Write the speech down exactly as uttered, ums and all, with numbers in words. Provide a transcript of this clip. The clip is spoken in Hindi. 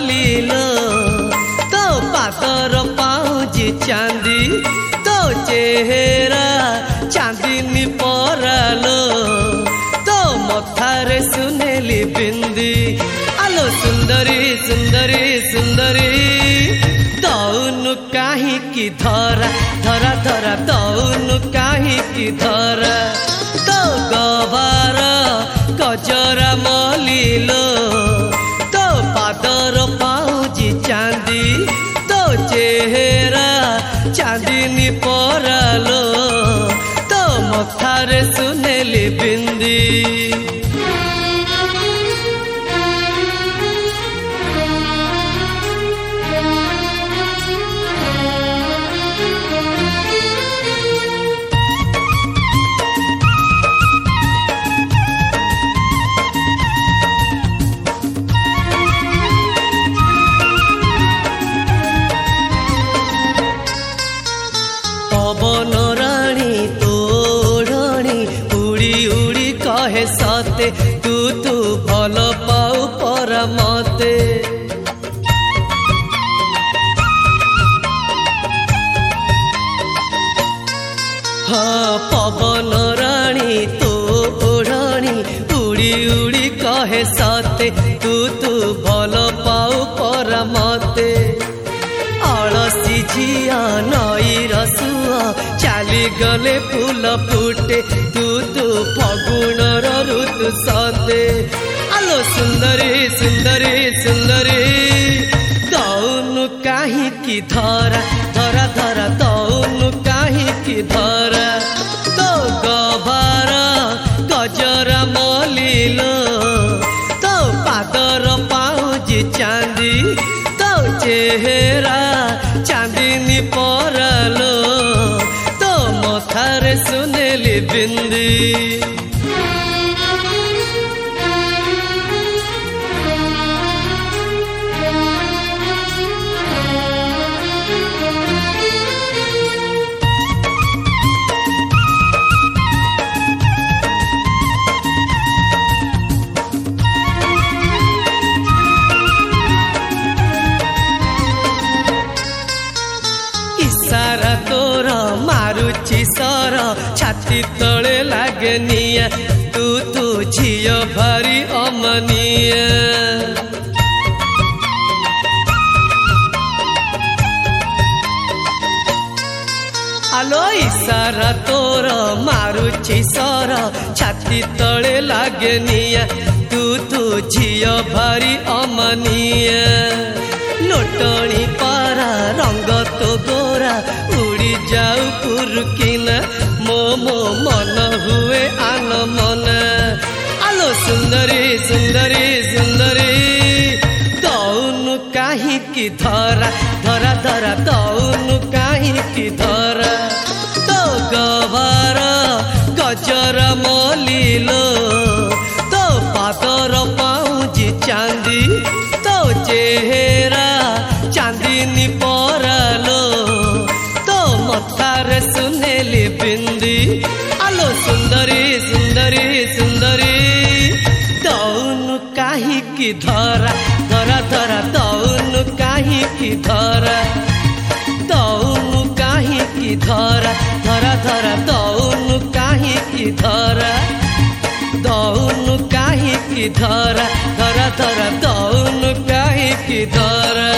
मलिलो तो पादर पाउजी चांदी तो चेहरा चांदनी परालो तो मथारे सुनेली बिंदी आलो सुंदरी सुंदरी सुंदरी दौनु काहे की धरा धरा धरा दौनु काहे की धरा तो गवार गजरा मलिलो तो पादर पाउजी चांदी तो चेहरा चांदनी परालो तो मथारे सुनेली बिंदी पवन राणी तोड़णी उड़ी उड़ी कहे सते तू तू भल पाऊ पर मते हाँ पवन राणी तोड़णी उड़ी उड़ी कहे सते तू तू भल पाऊ पर मते अलसी झिया नई रसुआ चाली गले फूल फुटे तू तू फगुणर ऋतु सते आलो सुंदरी सुंदरी सुंदरी दौनु काहे की धरा धरा धरा दौनु काहे की धरा तो गभार गजरा मलिलो तो पादर पाउजी चांदी तो चेहरा चांदनी परालो तो मथारे सुनेली बिंदी इशारा तोर मारुची सर छाती तले लागे निया तू तू झियो भारी अमनिया आलो इशारा तोर मारुची सर छाती तले लागे निया तू तू झियो भारी अमनिया लोटणी पारा रंग तो गोरा उड़ी जाऊ पुरकिना मो मो मन हुए आन मन आलो सुंदरी सुंदरी सुंदरी दौनु काहे की धरा धरा धरा दौनु काहे की धरा तो गवार गजरा मलिलो तो पादर पाउजी चांदी तो चेहरा चांदनी परालो तो मथारे सुनेली बिंदी आलो सुंदरी सुंदरी सुंदरी दौनु काहे की धरा धरा धरा दौनु काहे की धरा दौनु काहे की धरा धरा धरा दौनु काहे की धरा दौनु काहे की धरा धरा धरा दौनु काहे की धरा।